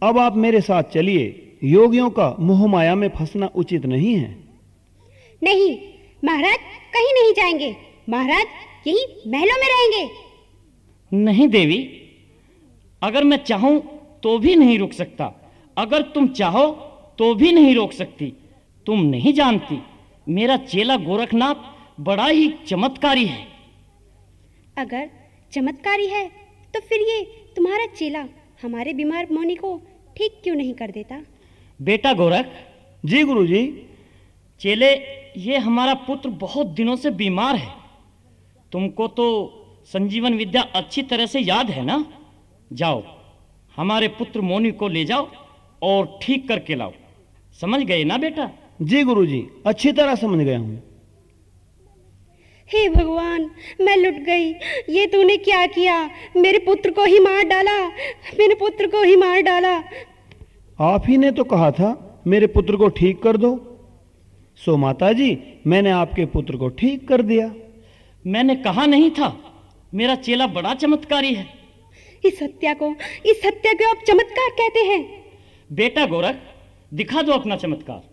अब आप मेरे साथ चलिए। योगियों का मोह माया में फंसना उचित नहीं है। नहीं महाराज, कहीं नहीं जाएंगे। महाराज यही महलों में रहेंगे। नहीं देवी, अगर मैं चाहूं तो भी नहीं रुक सकता। अगर तुम चाहो तो भी नहीं रोक सकती। तुम नहीं जानती, मेरा चेला गोरखनाथ बड़ा ही चमत्कारी है। अगर चमत्कारी है तो फिर ये तुम्हारा चेला हमारे बीमार मौनी को ठीक क्यों नहीं कर देता? बेटा गोरख। जी गुरुजी। चेले, ये हमारा पुत्र बहुत दिनों से बीमार है। तुमको तो संजीवन विद्या अच्छी तरह से याद है ना? जाओ, हमारे पुत्र मोनी को ले जाओ और ठीक करके लाओ। समझ गए ना बेटा? जी गुरुजी, अच्छी तरह समझ गया हूँ। हे भगवान, मैं लुट गई। ये तूने क्या किया? मेरे पुत्र को ही मार डाला। मेरे पुत्र को ही मार डाला। आप ही ने तो कहा था मेरे पुत्र को ठीक कर दो। सो माता जी, मैंने आपके पुत्र को ठीक कर दिया। मैंने कहा नहीं था मेरा चेला बड़ा चमत्कारी है? इस हत्या को आप चमत्कार कहते हैं? बेटा गोरख, दिखा दो अपना चमत्कार।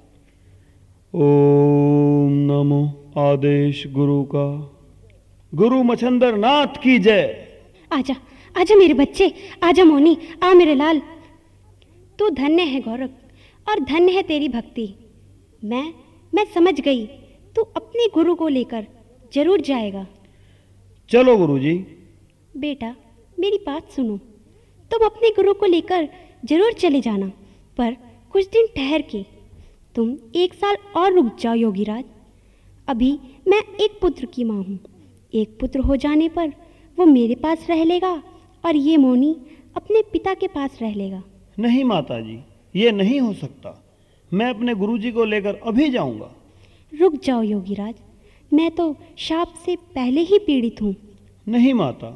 ओम नमो आदेश गुरु का। गुरु मछंदर नाथ की जय। आजा आजा मेरे बच्चे, आजा मोनी, आ मेरे लाल। तू धन्य है गोरख और धन्य है तेरी भक्ति। मैं समझ गई, तू अपने गुरु को लेकर जरूर जाएगा। चलो गुरुजी। बेटा मेरी बात सुनो, तुम अपने गुरु को लेकर जरूर चले जाना, पर कुछ दिन ठहर के। तुम 1 साल और रुक जाओ योगीराज। अभी मैं एक पुत्र की माँ हूँ। एक पुत्र हो जाने पर वो मेरे पास रह लेगा और ये मोनी अपने पिता के पास रह लेगा। नहीं माता जी, ये नहीं हो सकता। मैं अपने गुरुजी को लेकर अभी जाऊंगा। रुक जाओ योगीराज, मैं तो शाप से पहले ही पीड़ित हूँ। नहीं माता।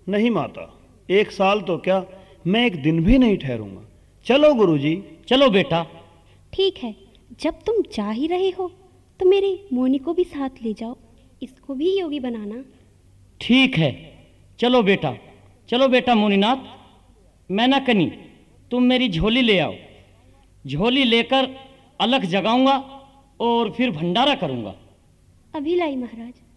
नहीं माता, 1 साल तो क्या, मैं एक दिन भी नहीं ठहरूंगा। चलो गुरुजी। चलो बेटा। ठीक है, जब तुम जा ही रहे हो तो मेरे मोनी को भी साथ ले जाओ, इसको भी योगी बनाना। ठीक है, चलो बेटा। चलो बेटा मोनीनाथ। मैनाकनी, तुम मेरी झोली ले आओ। झोली लेकर अलख जगाऊंगा और फिर भंडारा करूंगा। अभी लाई महाराज।